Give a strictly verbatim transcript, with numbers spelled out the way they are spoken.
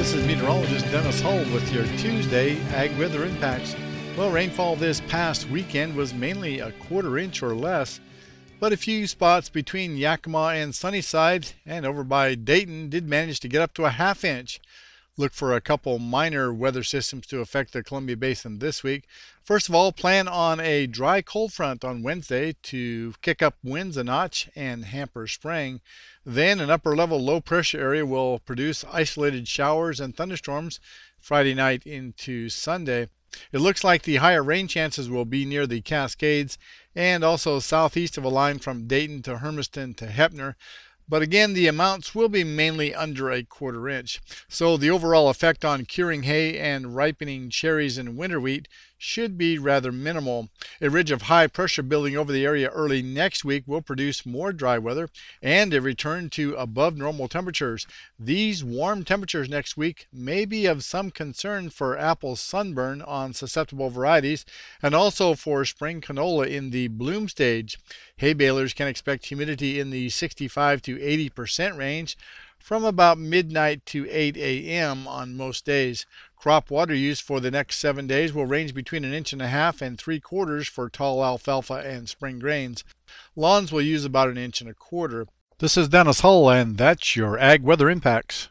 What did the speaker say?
This is meteorologist Dennis Hull with your Tuesday Ag Weather Impacts. Well, rainfall this past weekend was mainly a quarter inch or less, but a few spots between Yakima and Sunnyside and over by Dayton did manage to get up to a half inch. Look for a couple minor weather systems to affect the Columbia Basin this week. First of all, plan on a dry cold front on Wednesday to kick up winds a notch and hamper spraying. Then an upper level low pressure area will produce isolated showers and thunderstorms Friday night into Sunday. It looks like the higher rain chances will be near the Cascades and also southeast of a line from Dayton to Hermiston to Heppner. But again, the amounts will be mainly under a quarter inch. So the overall effect on curing hay and ripening cherries and winter wheat should be rather minimal. A ridge of high pressure building over the area early next week will produce more dry weather and a return to above normal temperatures. These warm temperatures next week may be of some concern for apple sunburn on susceptible varieties and also for spring canola in the bloom stage. Hay balers can expect humidity in the sixty-five to eighty percent range from about midnight to eight a.m. on most days. Crop water use for the next seven days will range between an inch and a half and three quarters for tall alfalfa and spring grains. Lawns will use about an inch and a quarter. This is Dennis Hull, and that's your Ag Weather Impacts.